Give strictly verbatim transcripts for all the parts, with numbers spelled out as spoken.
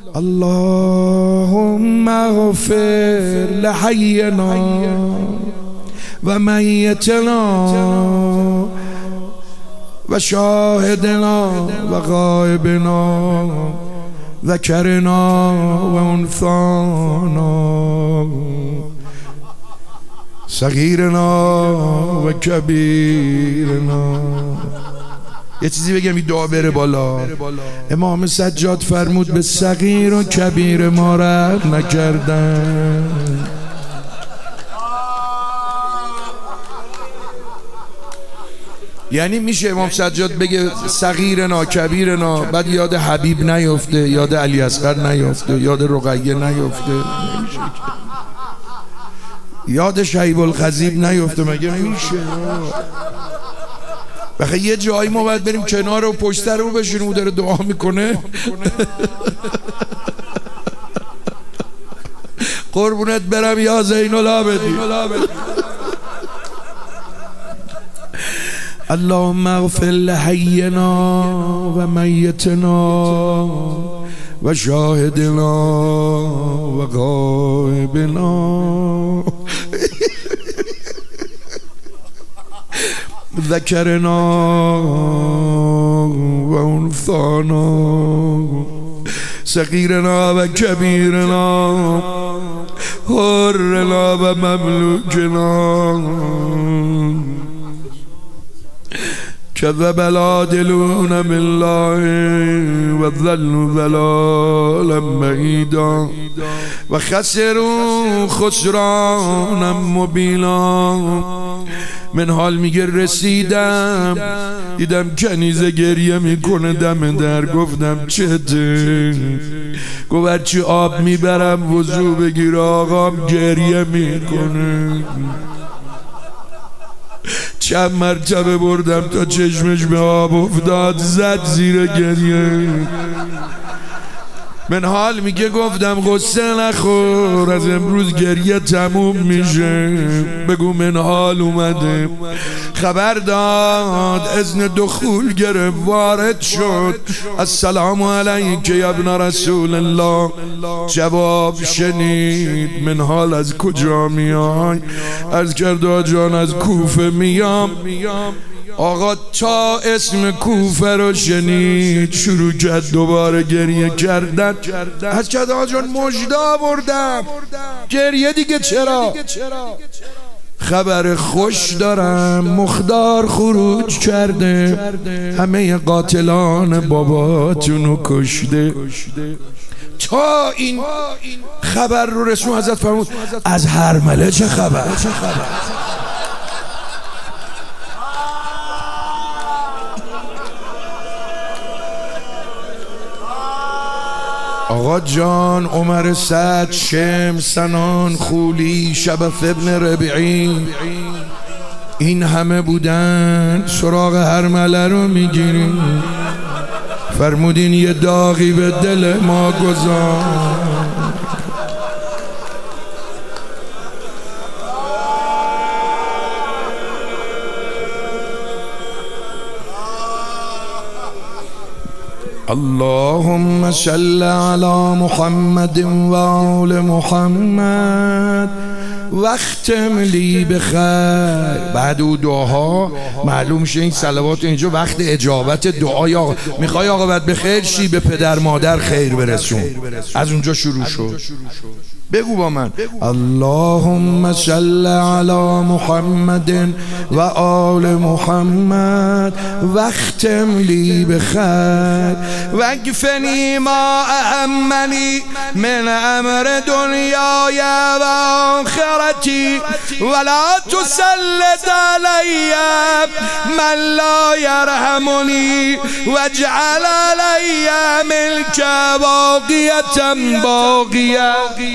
اللهم اغفر لحينا وميتنا وشاهدنا وغائبنا ذكرنا وانثانا صغیرنا و کبیرنا. یه چیزی بگم این دعا بره بالا. امام سجاد فرمود به صغیر و کبیر ما رحم نکردن. یعنی میشه امام سجاد بگه صغیرنا کبیرنا بعد یاد حبیب نیفته، یاد علی اصغر نیفته، یاد رقیه نیفته، یاد شیب الخضیب نیفته؟ مگه میشه؟ بخی یه جایی ما باید بریم کنار و پشت سر رو بشینیم، او داره دعا میکنه. قربونت برم یا زین العابدین. اللهم اغفر لحینا و میتنا و شاهدنا و غائبنا ذکرنا و انثانا صغیرنا و کبیرنا حرنا و مملوکنا. كذب العادلون بالله وظلوا ضلالا بعيدا وخسروا خسرانا مبينا. من حال میگه رسیدم دیدم کنیزه گریه میکنه دم در، گفتم چته؟ گفت هرچی آب میبرم وضو بگیر آقام گریه میکنه. چند مرتبه بردم تا چشمش به آب افتاد، زد زیر گریه. من حال میگه گفتم غصه نخور، از امروز گریه تموم میشه. بگو من حال اومده. خبر داد، اذن دخول گرفت، وارد شد. السلام علیک یا ابن رسول الله. جواب شنید. من حال از کجا میای؟ عرض کرد آقا جان از کوفه میام. آقا تا اسم کوفه رو شنید شروع کرد دوباره گریه کردن. از کرد آقا جان مژده بردم، گریه دیگه چرا؟ خبر خوش دارم، مخدار خروج کرده، همه قاتلان باباتونو کشته. تا این خبر رو رسون حضرت فرمود از هرمله چه خبر؟ آقا جان عمر سعد شم سنان خولی شبف ابن ربیعی این همه بودن، سراغ هرمله رو میگیریم. فرمودین یه داغی به دل ما گذار. اللهم صل على محمد و آل محمد وختم لی بخیر. بعد او دعاها معلوم شه این صلوات اینجا وقت اجابت دعای آقا. میخوای آقا بعد بخیر شی به پدر مادر خیر برسون، از اونجا شروع شد. بگو با من اللهم صل علی محمد و آل محمد واختم لی بخیر واکفنی ما اهمنی من امر دنیای و آخرتی ولا تسلط علی من لا یرحمنی واجعل علی ملک باقیة باقیة.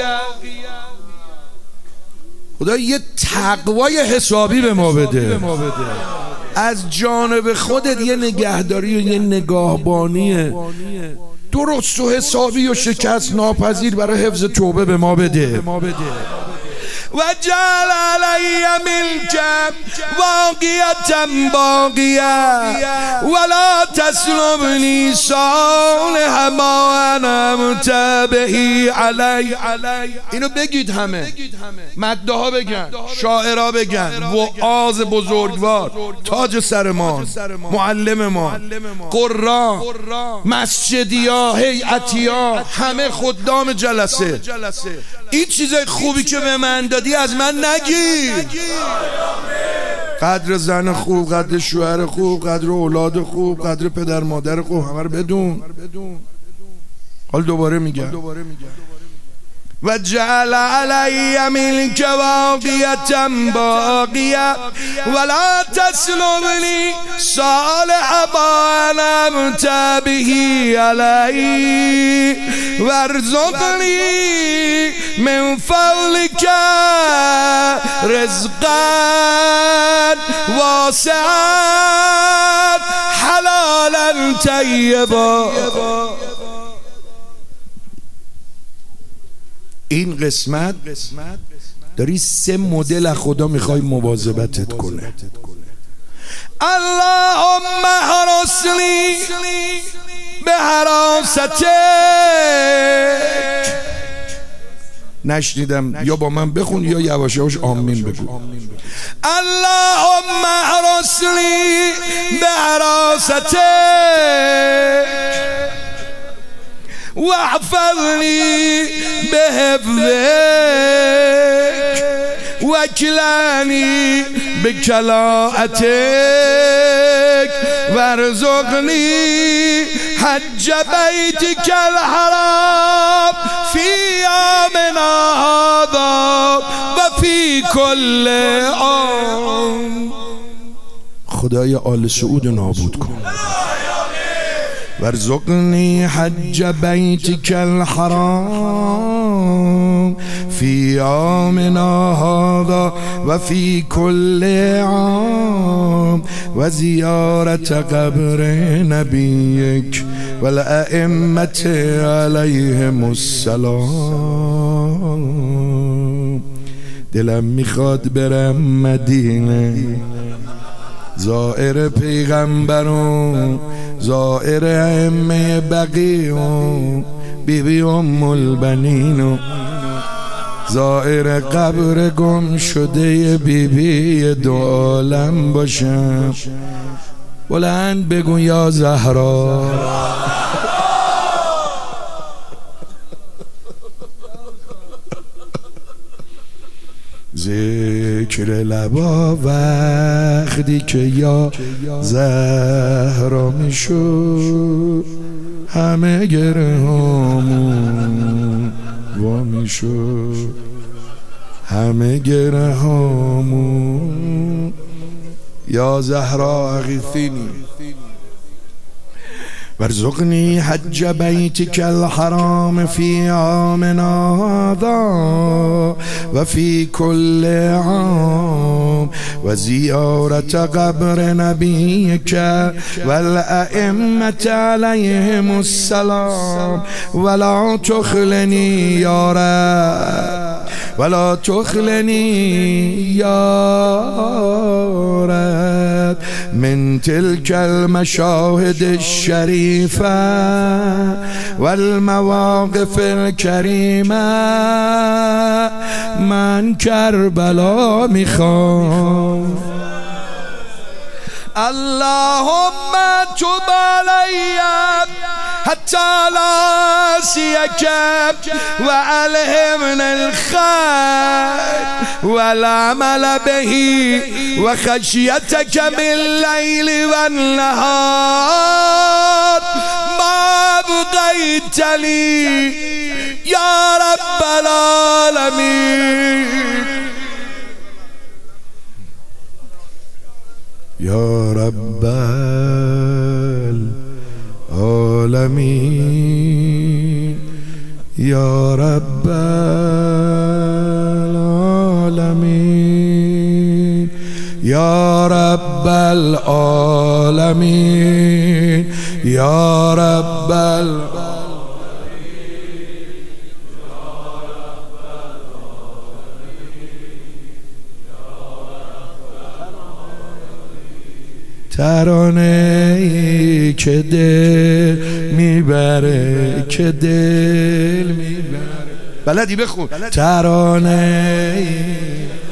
خدا یه تقوای حسابی به ما بده، از جانب خودت یه نگهداری و یه نگاهبانی درست و حسابی و شکست ناپذیر برای حفظ توبه به ما بده. وجعل علی ملکا واقیة باقیة ولا تسلبنی صالح ما انعمت به علی. اینو بگید همه، مده ها بگن، شاعرها بگن، وعاظ بزرگوار، تاج سر ما، معلم ما، قرا، مسجدی ها، هیئتی ها، همه خدام جلسه، این چیزای خوبی که به من دادی از من نگی. قدر زن خوب، قدر شوهر خوب، قدر اولاد خوب، قدر پدر مادر خوب، همه رو بدون. حال دوباره میگم و جعل علی ملک واقیة باقیة ولا تسلبنی صالح ما انعمت به علی وارزقنی من فضلک رزقا واسعا حلالا طیبا. این قسمت داری سه مدل از خدا میخوای مواظبتت کنه. اللهم حرسنی به حراستک. نشنیدم، یا با من بخون یا یواش یواش آمین بگو. اللهم حرسنی به حراستک واحفظنی بحفظک واکلنی بکلاءتک وارزقنی حج بیتک الحرام فی عامنا هذا و فی کل عام. خدای آل سعود نابود کن. وارزقنی حج بیتک الحرام فی عامنا هذا و فی کل عام و زیارت قبر نبیک و الائمة علیهم السلام. دلم میخواد برم مدینه، زائر پیغمبرون، زائر ائمه بقیون، بیبی ام البنین، زائر قبر گم شده بیبی دو عالم باشم. بلند بگو یا زهرا. ذکر لبا وقتی که یا زهرا میشد همه گره هامون وا میشد، همه گره هامون. یا زهرا اغیثینی. وارزقنی حج بیتک الحرام فی عامنا هذا و فی کل عام و زیارت قبر نبیک و الائمة علیهم السلام ولا تخلنی یا رب ولا تخلنی یا رب من تلك المشاهد الشریفه والمواقف الکریمه. من کربلا میخوام. اللهم تب علی حتی لا سیک و الهمنا الخیر والعمل به و خشیتک باللیل و النهار ما بقیت لی یا رب العالمین. یا رب العالمین، یا رب العالمین، یا رب العالمین، یا رب العالمین. ترانه که دل میبره که دل میبره. بلدی بخون. ترانه